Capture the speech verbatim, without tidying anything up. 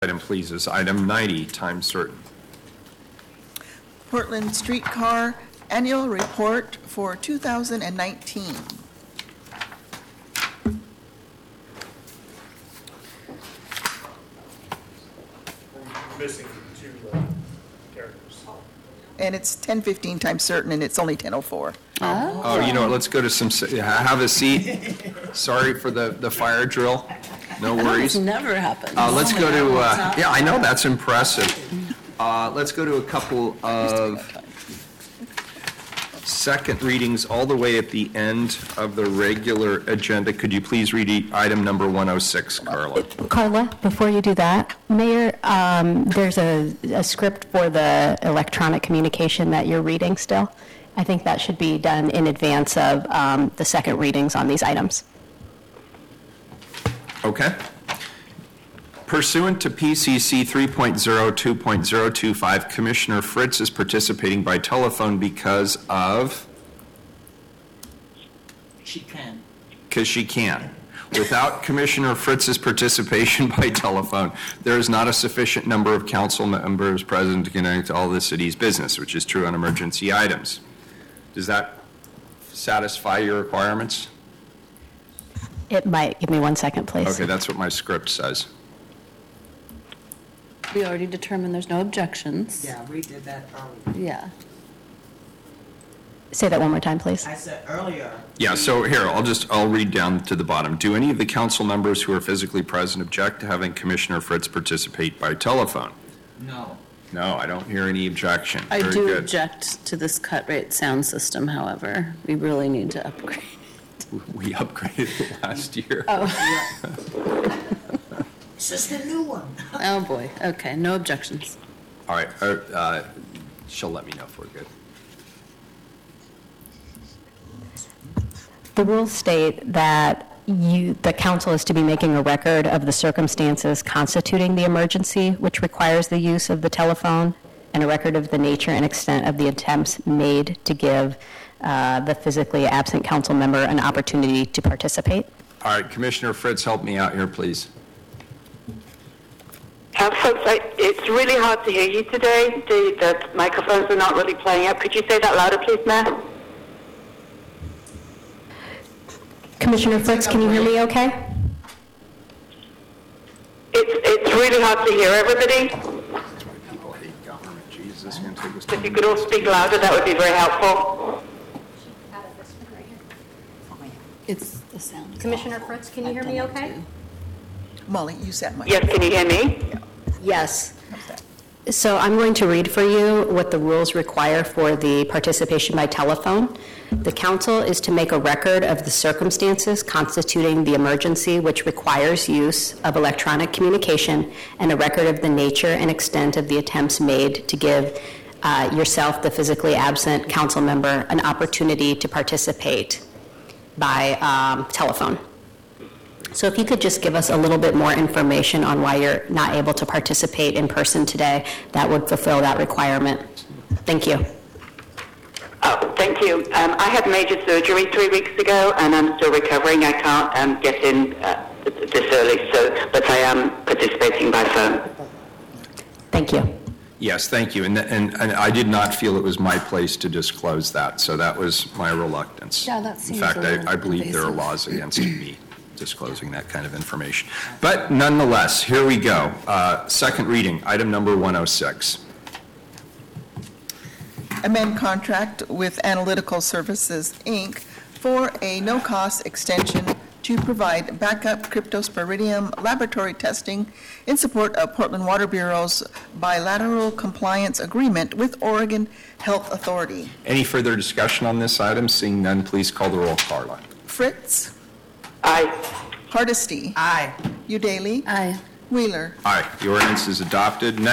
Item, please, is item ninety, time certain. Portland Streetcar Annual Report for two thousand nineteen. Missing two uh, characters. And it's ten fifteen times certain, and it's only ten oh four. Oh, you know what, let's go to some, have a seat. Sorry for the, the fire drill. No worries. That never happened. Uh, let's go to, uh, yeah, I know, that's impressive. Uh, let's go to a couple of second readings all the way at the end of the regular agenda. Could you please read e- item number one oh six, Carla? Carla, before you do that, Mayor, um, there's a, a script for the electronic communication that you're reading still. I think that should be done in advance of um, the second readings on these items. Okay. Pursuant to P C C three point oh two point oh two five, Commissioner Fritz is participating by telephone because of? She can. Because she can. Without Commissioner Fritz's participation by telephone, there is not a sufficient number of council members present to connect all the city's business, which is true on emergency items. Does that satisfy your requirements? It might. Give me one second, please. Okay, that's what my script says. We already determined there's no objections. Yeah, we did that earlier. Yeah. Say that one more time, please. I said earlier. Yeah, so here, I'll just, I'll read down to the bottom. Do any of the council members who are physically present object to having Commissioner Fritz participate by telephone? No. No, I don't hear any objection. I Very do good. object to this cut rate sound system, however. We really need to upgrade. We upgraded it last year. Oh. It's just a new one. Oh, boy. Okay, no objections. All right, uh, uh, she'll let me know if we're good. The rules state that you, the council is to be making a record of the circumstances constituting the emergency, which requires the use of the telephone, and a record of the nature and extent of the attempts made to give uh, the physically absent council member an opportunity to participate. All right, Commissioner Fritz, help me out here, please. Uh, folks, I, it's really hard to hear you today. The, the microphones are not really playing up. Could you say that louder, please, Mayor? Commissioner Fritz, can you hear me okay? It's, it's really hard to hear everybody. That's why people hate government. Jesus, this is going to take us If you could all speak louder, that would be very helpful. It's the sound. Commissioner Fritz, can you hear me okay? Molly, you said my. Yes, can you hear me? Yes. So I'm going to read for you what the rules require for the participation by telephone. The council is to make a record of the circumstances constituting the emergency which requires use of electronic communication, and a record of the nature and extent of the attempts made to give uh, yourself, the physically absent council member, an opportunity to participate by um, telephone. So if you could just give us a little bit more information on why you're not able to participate in person today, that would fulfill that requirement. Thank you. Oh, thank you. Um, I had major surgery three weeks ago, and I'm still recovering. I can't um, get in uh, this early, so but I am participating by phone. Thank you. Yes, thank you. And, and, and I did not feel it was my place to disclose that, so that was my reluctance. Yeah, that seems In fact, a little I, I believe there are invasive. laws against me disclosing that kind of information. But nonetheless, here we go. Uh, second reading, item number one oh six. Amend contract with Analytical Services, Incorporated for a no-cost extension to provide backup cryptosporidium laboratory testing in support of Portland Water Bureau's bilateral compliance agreement with Oregon Health Authority. Any further discussion on this item? Seeing none, please call the roll, Carla. Fritz, Aye. Hardesty, Aye. Udaly, Aye. Wheeler. Aye, the ordinance is adopted. Next